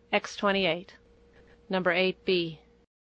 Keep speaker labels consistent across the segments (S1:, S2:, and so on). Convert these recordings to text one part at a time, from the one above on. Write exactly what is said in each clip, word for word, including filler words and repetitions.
S1: X twenty-eight. Number eight B.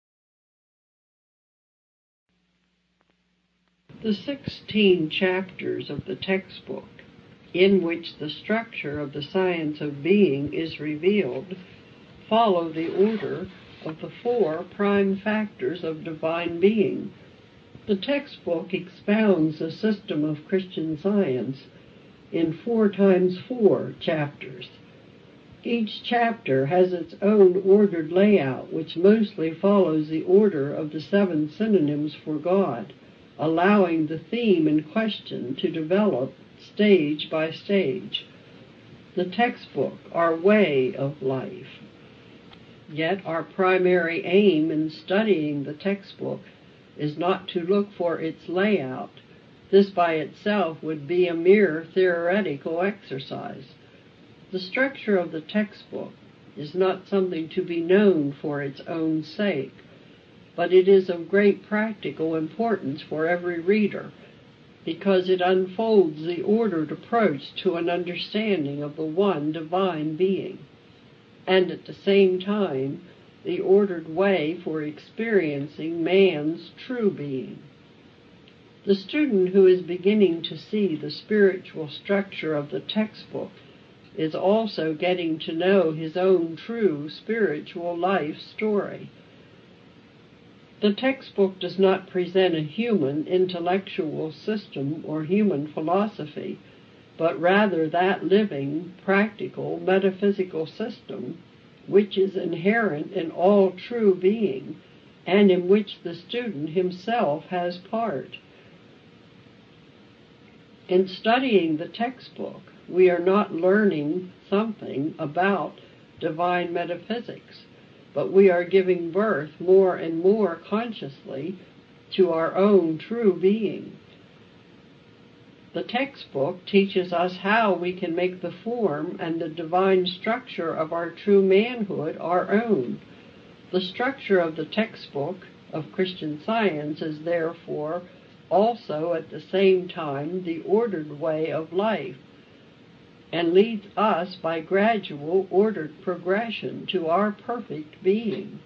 S2: The sixteen chapters of the textbook, in which the structure of the science of being is revealed, follow the order of the four prime factors of divine being. The textbook expounds the system of Christian Science in four times four chapters. Each chapter has its own ordered layout, which mostly follows the order of the seven synonyms for God, allowing the theme in question to develop stage by stage. The textbook, our way of life. Yet our primary aim in studying the textbook is not to look for its layout. This by itself would be a mere theoretical exercise. The structure of the textbook is not something to be known for its own sake, but it is of great practical importance for every reader, because it unfolds the ordered approach to an understanding of the one divine being, and at the same time the ordered way for experiencing man's true being. The student who is beginning to see the spiritual structure of the textbook is also getting to know his own true spiritual life story. The textbook does not present a human intellectual system or human philosophy, but rather that living, practical, metaphysical system which is inherent in all true being, and in which the student himself has part. In studying the textbook, we are not learning something about divine metaphysics, but we are giving birth more and more consciously to our own true being. The textbook teaches us how we can make the form and the divine structure of our true manhood our own. The structure of the textbook of Christian Science is therefore also at the same time the ordered way of life, and leads us by gradual ordered progression to our perfect being.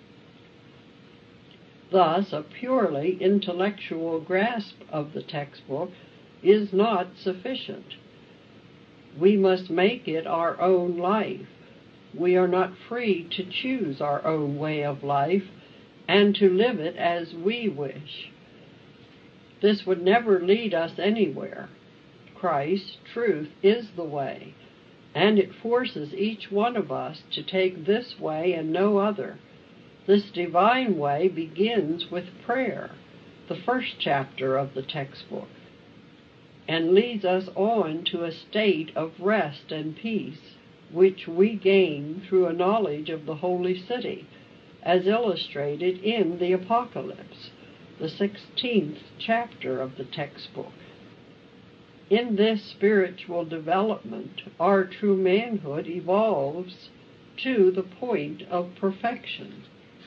S2: Thus, a purely intellectual grasp of the textbook is not sufficient. We must make it our own life. We are not free to choose our own way of life and to live it as we wish. This would never lead us anywhere. Christ, truth, is the way, and it forces each one of us to take this way and no other. This divine way begins with prayer, the first chapter of the textbook, and leads us on to a state of rest and peace, which we gain through a knowledge of the holy city, as illustrated in the Apocalypse, the sixteenth chapter of the textbook. In this spiritual development, our true manhood evolves to the point of perfection.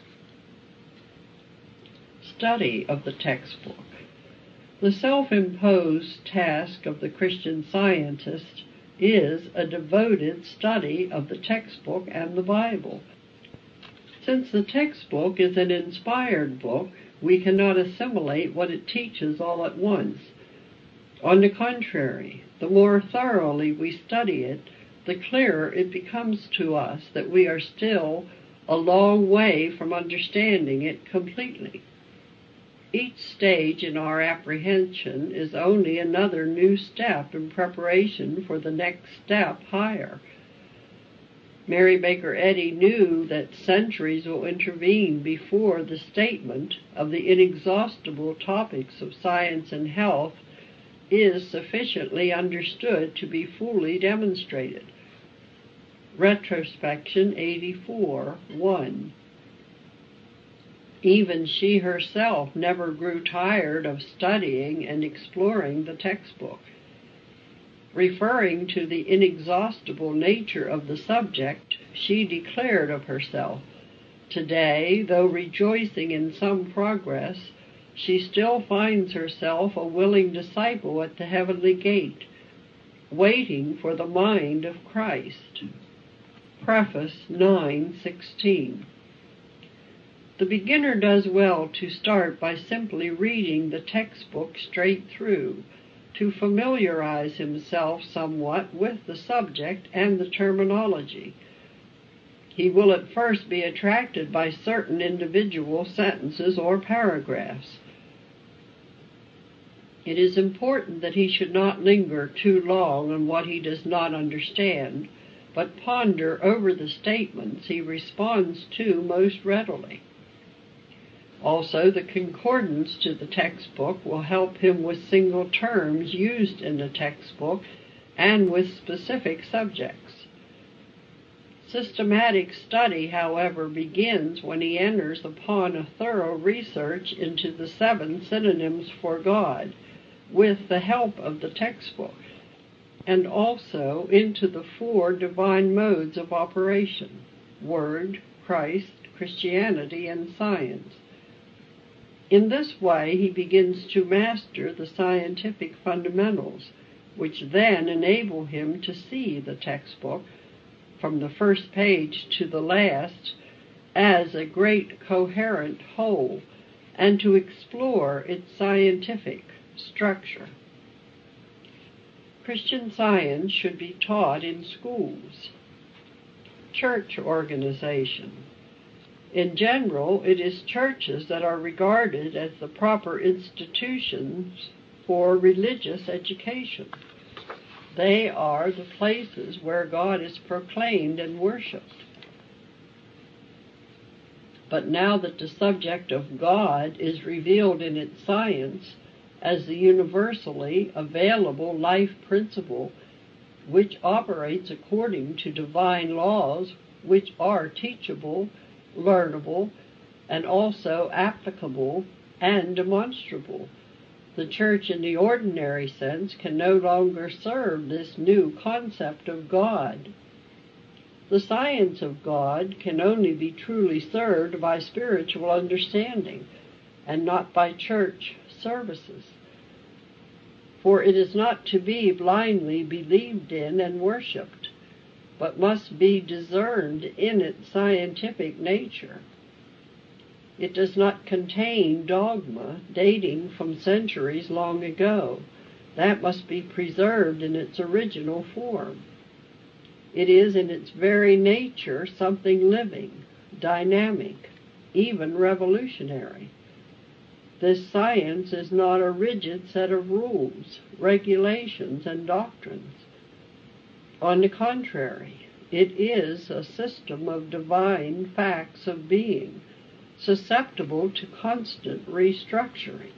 S2: Study of the textbook. The self-imposed task of the Christian Scientist is a devoted study of the textbook and the Bible. Since the textbook is an inspired book, we cannot assimilate what it teaches all at once. On the contrary, the more thoroughly we study it, the clearer it becomes to us that we are still a long way from understanding it completely. Each stage in our apprehension is only another new step in preparation for the next step higher. Mary Baker Eddy knew that centuries will intervene before the statement of the inexhaustible topics of science and health is sufficiently understood to be fully demonstrated. Retrospection eighty-four, one. Even she herself never grew tired of studying and exploring the textbook. Referring to the inexhaustible nature of the subject, she declared of herself, "Today, though rejoicing in some progress, she still finds herself a willing disciple at the heavenly gate, waiting for the mind of Christ." Preface nine sixteen. The beginner does well to start by simply reading the textbook straight through, to familiarize himself somewhat with the subject and the terminology. He will at first be attracted by certain individual sentences or paragraphs. It is important that he should not linger too long on what he does not understand, but ponder over the statements he responds to most readily. Also, the concordance to the textbook will help him with single terms used in the textbook and with specific subjects. Systematic study, however, begins when he enters upon a thorough research into the seven synonyms for God, with the help of the textbook, and also into the four divine modes of operation: Word, Christ, Christianity, and science. In this way, he begins to master the scientific fundamentals, which then enable him to see the textbook, from the first page to the last, as a great coherent whole, and to explore its scientific structure. Christian Science should be taught in schools. Church organization. In general, it is churches that are regarded as the proper institutions for religious education. They are the places where God is proclaimed and worshipped. But now that the subject of God is revealed in its science as the universally available life principle which operates according to divine laws which are teachable, learnable, and also applicable and demonstrable, the church in the ordinary sense can no longer serve this new concept of God. The science of God can only be truly served by spiritual understanding and not by church services. For it is not to be blindly believed in and worshipped, but must be discerned in its scientific nature. It does not contain dogma dating from centuries long ago. That must be preserved in its original form. It is in its very nature something living, dynamic, even revolutionary. This science is not a rigid set of rules, regulations, and doctrines. On the contrary, it is a system of divine facts of being, susceptible to constant restructuring,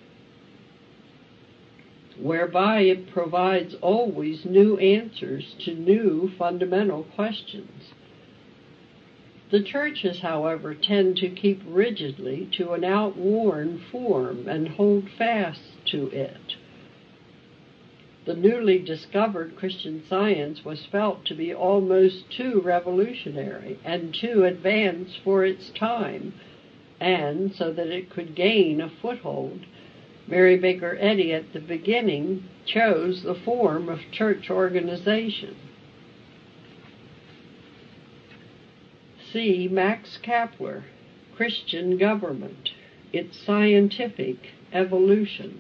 S2: whereby it provides always new answers to new fundamental questions. The churches, however, tend to keep rigidly to an outworn form and hold fast to it. The newly discovered Christian Science was felt to be almost too revolutionary and too advanced for its time, and so that it could gain a foothold, Mary Baker Eddy at the beginning chose the form of church organization. See Max Kapler, Christian Government, Its Scientific Evolution.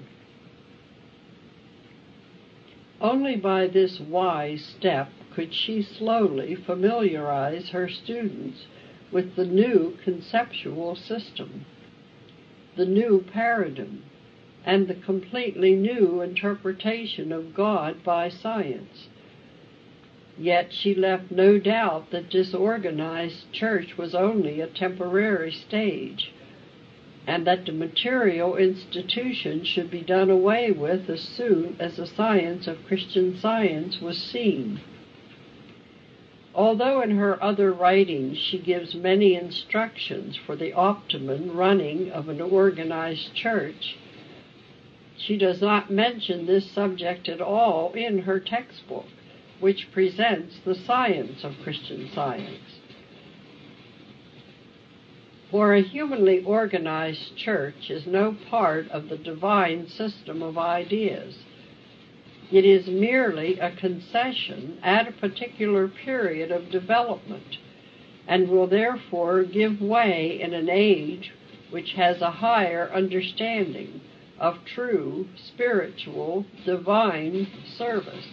S2: Only by this wise step could she slowly familiarize her students with the new conceptual system, the new paradigm, and the completely new interpretation of God by science. Yet she left no doubt that this organized church was only a temporary stage, and that the material institution should be done away with as soon as the science of Christian Science was seen. Although in her other writings she gives many instructions for the optimum running of an organized church, she does not mention this subject at all in her textbook, which presents the science of Christian Science. For a humanly organized church is no part of the divine system of ideas. It is merely a concession at a particular period of development, and will therefore give way in an age which has a higher understanding of true, spiritual, divine service.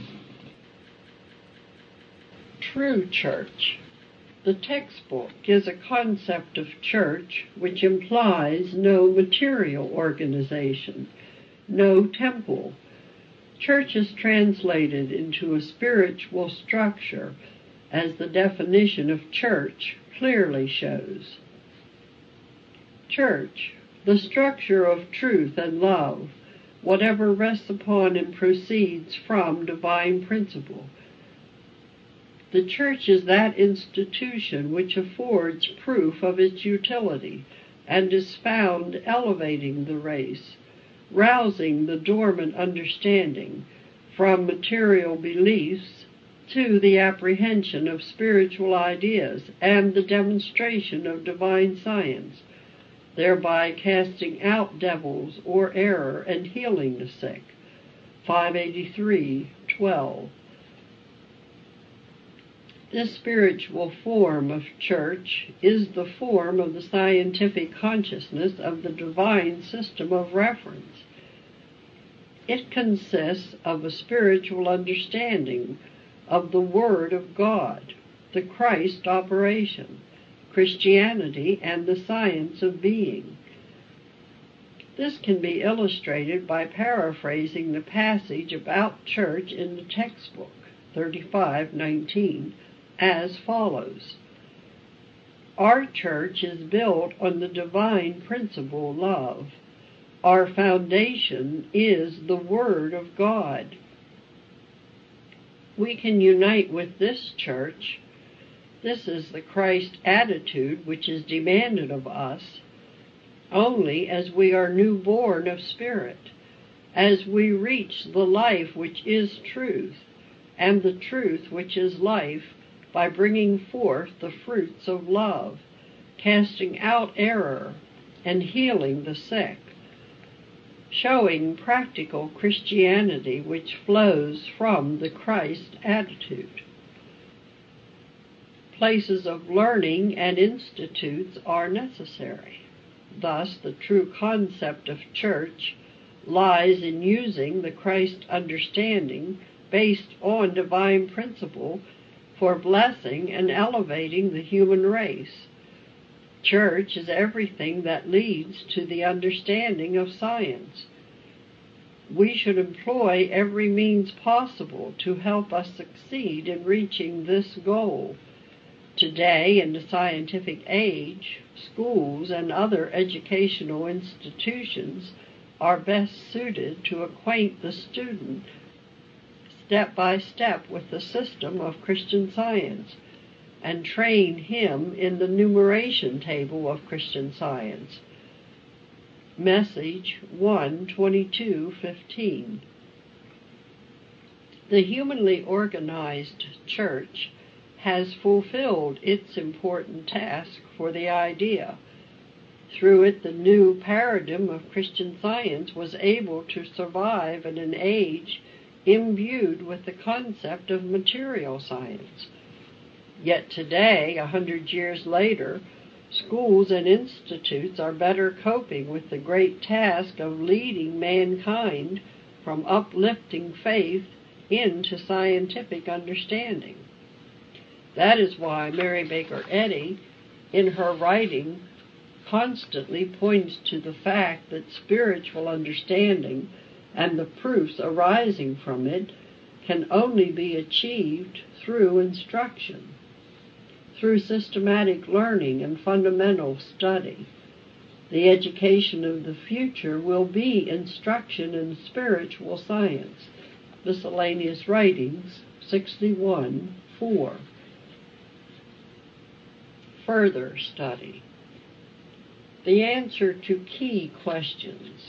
S2: True church. The textbook is a concept of church which implies no material organization, no temple. Church is translated into a spiritual structure, as the definition of church clearly shows. Church, the structure of truth and love, whatever rests upon and proceeds from divine principle. The church is that institution which affords proof of its utility and is found elevating the race, rousing the dormant understanding from material beliefs to the apprehension of spiritual ideas and the demonstration of divine science, thereby casting out devils or error and healing the sick. five eighty-three twelve. This spiritual form of church is the form of the scientific consciousness of the divine system of reference. It consists of a spiritual understanding of the Word of God, the Christ operation, Christianity, and the science of being. This can be illustrated by paraphrasing the passage about church in the textbook, thirty-five nineteen, as follows. Our church is built on the divine principle love. Our foundation is the Word of God. We can unite with this church. This is the Christ attitude which is demanded of us only as we are newborn of spirit, as we reach the life which is truth, and the truth which is life, by bringing forth the fruits of love, casting out error, and healing the sick, showing practical Christianity which flows from the Christ attitude. Places of learning and institutes are necessary. Thus, the true concept of church lies in using the Christ understanding based on divine principle for blessing and elevating the human race. Church is everything that leads to the understanding of science. We should employ every means possible to help us succeed in reaching this goal. Today, in the scientific age, schools and other educational institutions are best suited to acquaint the student step by step with the system of Christian Science and train him in the numeration table of Christian Science. Message one twenty-two fifteen. The humanly organized church has fulfilled its important task for the idea. Through it, the new paradigm of Christian Science was able to survive in an age imbued with the concept of material science. Yet today, a hundred years later, schools and institutes are better coping with the great task of leading mankind from uplifting faith into scientific understanding. That is why Mary Baker Eddy, in her writing, constantly points to the fact that spiritual understanding and the proofs arising from it can only be achieved through instruction, through systematic learning and fundamental study. The education of the future will be instruction in spiritual science. Miscellaneous Writings, sixty-one four. Further study. The answer to key questions.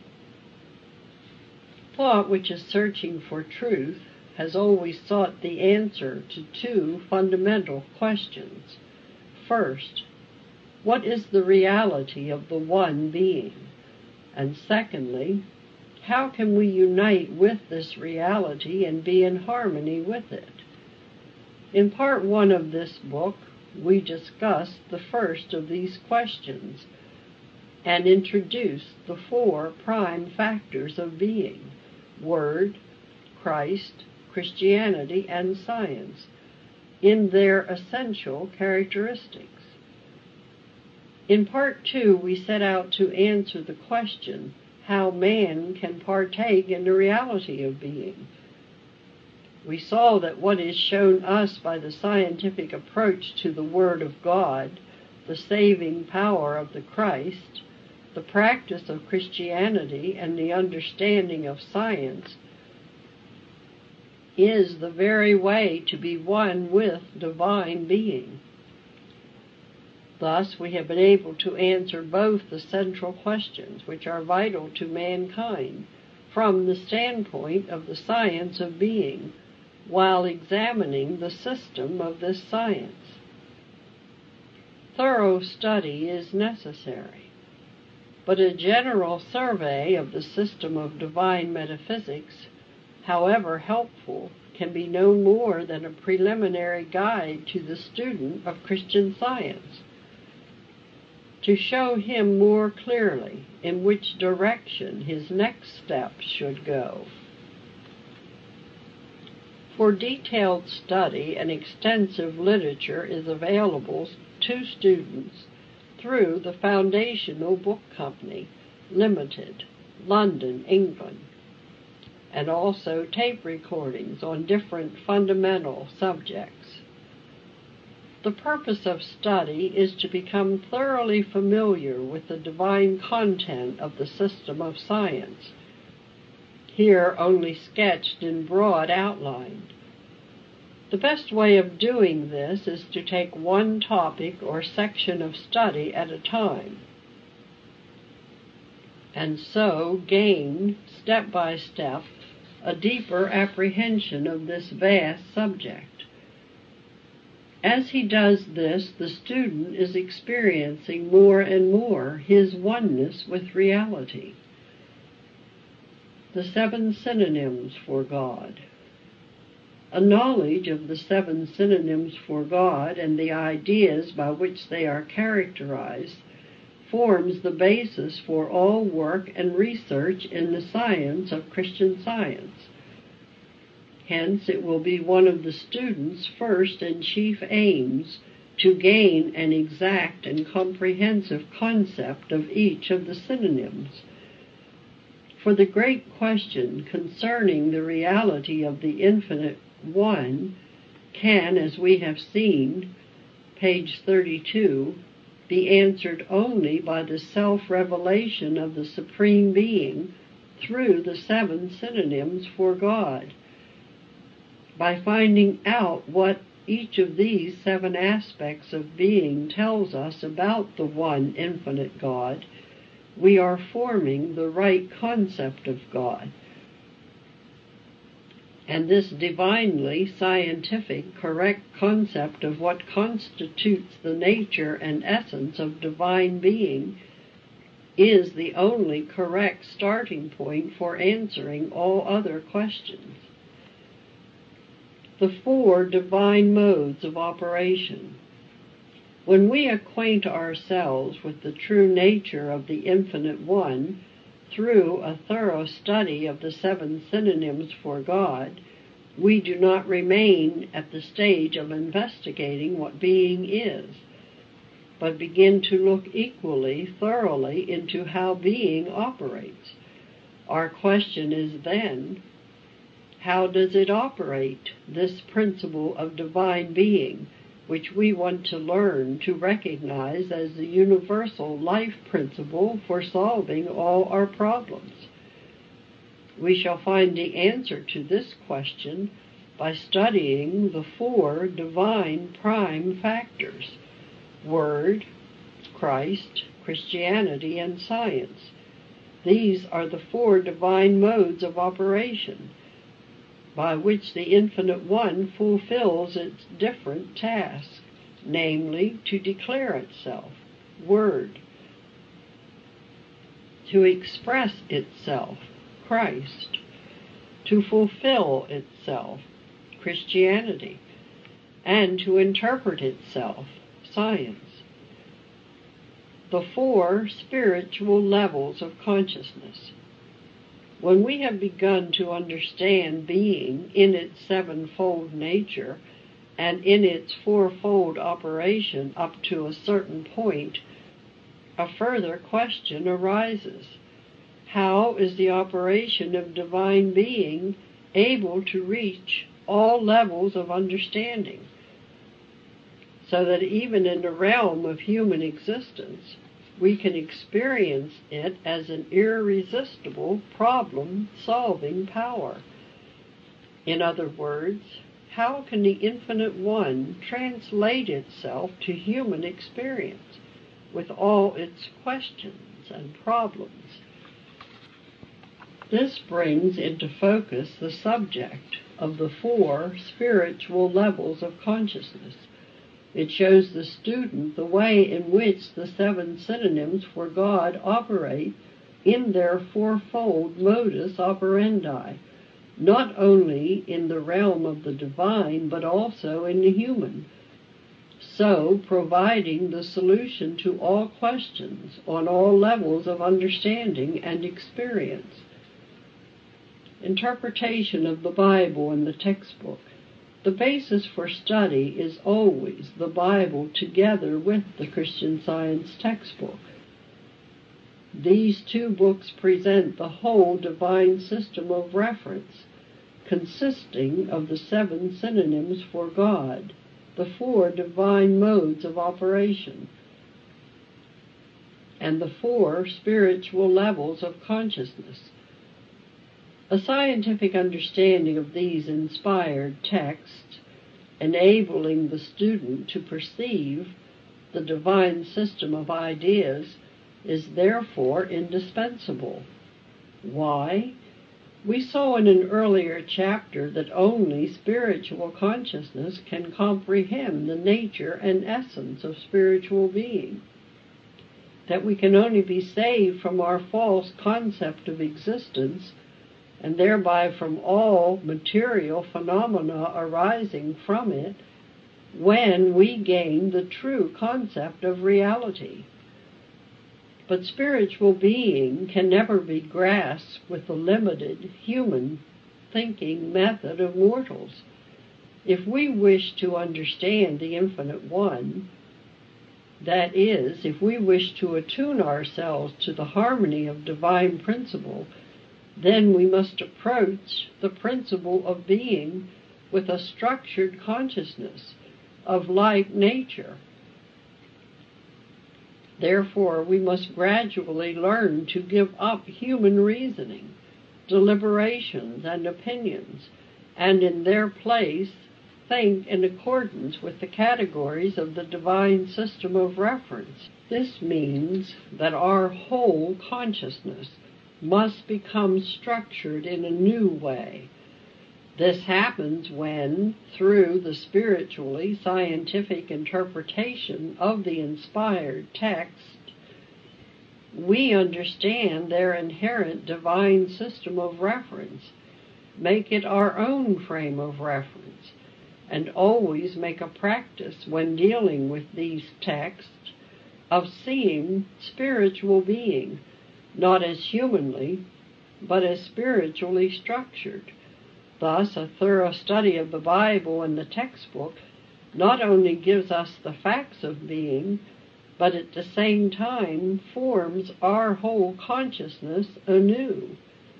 S2: Thought which is searching for truth has always sought the answer to two fundamental questions. First, what is the reality of the one being? And secondly, How can we unite with this reality and be in harmony with it? In part one of this book, we discussed the first of these questions and introduced the four prime factors of being: Word, Christ, Christianity, and science, in their essential characteristics. In part two, we set out to answer the question how man can partake in the reality of being. We saw that what is shown us by the scientific approach to the Word of God, the saving power of the Christ, the practice of Christianity, and the understanding of science is the very way to be one with divine being. Thus, we have been able to answer both the central questions which are vital to mankind from the standpoint of the science of being, while examining the system of this science. Thorough study is necessary, but a general survey of the system of divine metaphysics, however helpful, can be no more than a preliminary guide to the student of Christian Science, to show him more clearly in which direction his next steps should go. For detailed study, an extensive literature is available to students through the Foundational Book Company, Limited, London, England, and also tape recordings on different fundamental subjects. The purpose of study is to become thoroughly familiar with the divine content of the system of science, here only sketched in broad outline. The best way of doing this is to take one topic or section of study at a time, and so gain, step by step, a deeper apprehension of this vast subject. As he does this, the student is experiencing more and more his oneness with reality. The seven synonyms for God. A knowledge of the seven synonyms for God and the ideas by which they are characterized forms the basis for all work and research in the science of Christian Science. Hence, it will be one of the student's first and chief aims to gain an exact and comprehensive concept of each of the synonyms. For the great question concerning the reality of the infinite one can, as we have seen, page thirty-two, be answered only by the self-revelation of the Supreme Being through the seven synonyms for God. By finding out what each of these seven aspects of being tells us about the one infinite God, we are forming the right concept of God. And this divinely scientific, correct concept of what constitutes the nature and essence of divine being is the only correct starting point for answering all other questions. The four divine modes of operation. When we acquaint ourselves with the true nature of the Infinite One through a thorough study of the seven synonyms for God, we do not remain at the stage of investigating what being is, but begin to look equally thoroughly into how being operates. Our question is then, how does it operate, this principle of divine being, which we want to learn to recognize as the universal life principle for solving all our problems? We shall find the answer to this question by studying the four divine prime factors: Word, Christ, Christianity, and science. These are the four divine modes of operation by which the Infinite One fulfills its different tasks, namely, to declare itself, Word; to express itself, Christ, to fulfill itself, Christianity, and to interpret itself, science. The four spiritual levels of consciousness. When we have begun to understand being in its sevenfold nature and in its fourfold operation up to a certain point, a further question arises. How is the operation of divine being able to reach all levels of understanding, so that even in the realm of human existence, we can experience it as an irresistible problem-solving power? In other words, how can the Infinite One translate itself to human experience with all its questions and problems? This brings into focus the subject of the four spiritual levels of consciousness. It shows the student the way in which the seven synonyms for God operate in their fourfold modus operandi, not only in the realm of the divine, but also in the human, so providing the solution to all questions on all levels of understanding and experience. Interpretation of the Bible and the textbook. The basis for study is always the Bible together with the Christian Science textbook. These two books present the whole divine system of reference, consisting of the seven synonyms for God, the four divine modes of operation, and the four spiritual levels of consciousness. A scientific understanding of these inspired texts, enabling the student to perceive the divine system of ideas, is therefore indispensable. Why? We saw in an earlier chapter that only spiritual consciousness can comprehend the nature and essence of spiritual being, that we can only be saved from our false concept of existence, and thereby from all material phenomena arising from it, when we gain the true concept of reality. But spiritual being can never be grasped with the limited human thinking method of mortals. If we wish to understand the Infinite One, that is, if we wish to attune ourselves to the harmony of divine principle, then we must approach the principle of being with a structured consciousness of like nature. Therefore, we must gradually learn to give up human reasoning, deliberations, and opinions, and in their place think in accordance with the categories of the divine system of reference. This means that our whole consciousness must become structured in a new way. This happens when, through the spiritually scientific interpretation of the inspired text, we understand their inherent divine system of reference, make it our own frame of reference, and always make a practice when dealing with these texts of seeing spiritual being not as humanly, but as spiritually structured. Thus, a thorough study of the Bible and the textbook not only gives us the facts of being, but at the same time forms our whole consciousness anew.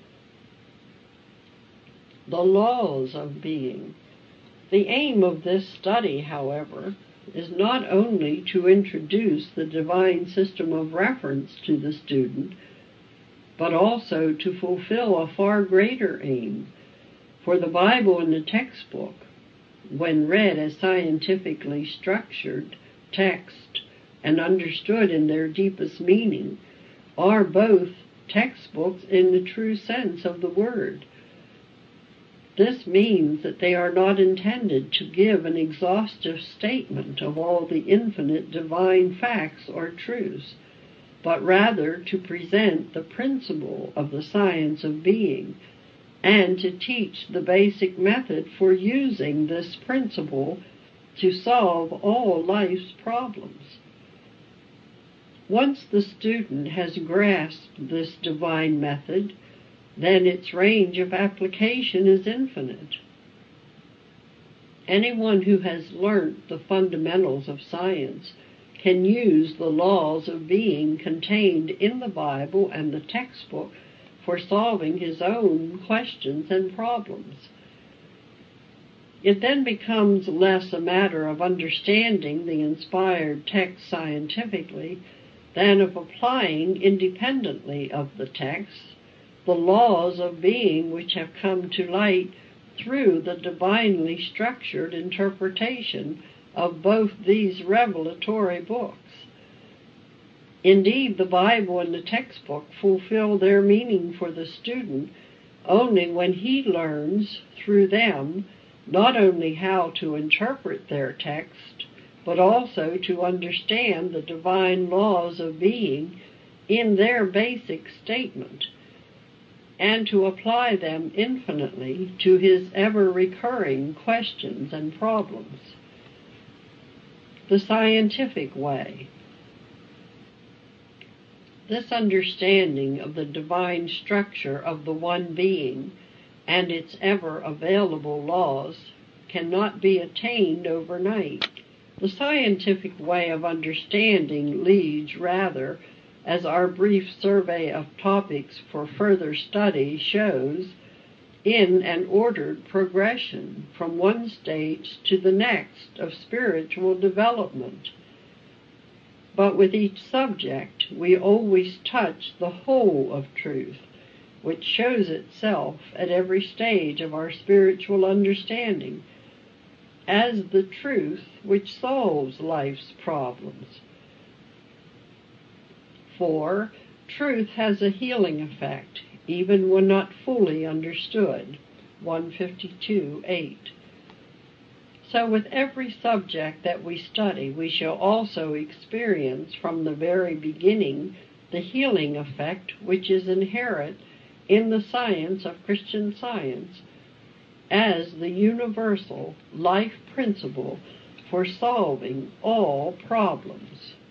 S2: The laws of being. The aim of this study, however, is not only to introduce the divine system of reference to the student, but also to fulfill a far greater aim. For the Bible and the textbook, when read as scientifically structured text and understood in their deepest meaning, are both textbooks in the true sense of the word. This means that they are not intended to give an exhaustive statement of all the infinite divine facts or truths, but rather to present the principle of the science of being and to teach the basic method for using this principle to solve all life's problems. Once the student has grasped this divine method, then its range of application is infinite. Anyone who has learnt the fundamentals of science can use the laws of being contained in the Bible and the textbook for solving his own questions and problems. It then becomes less a matter of understanding the inspired text scientifically than of applying independently of the text the laws of being which have come to light through the divinely structured interpretation of both these revelatory books. Indeed, the Bible and the textbook fulfill their meaning for the student only when he learns through them not only how to interpret their text, but also to understand the divine laws of being in their basic statement, and to apply them infinitely to his ever-recurring questions and problems. The scientific way. This understanding of the divine structure of the one being and its ever-available laws cannot be attained overnight. The scientific way of understanding leads rather, as our brief survey of topics for further study shows, in an ordered progression from one stage to the next of spiritual development. But with each subject, we always touch the whole of truth, which shows itself at every stage of our spiritual understanding as the truth which solves life's problems. For truth has a healing effect, even when not fully understood. one fifty-two eight. So with every subject that we study, we shall also experience from the very beginning the healing effect which is inherent in the science of Christian Science as the universal life principle for solving all problems.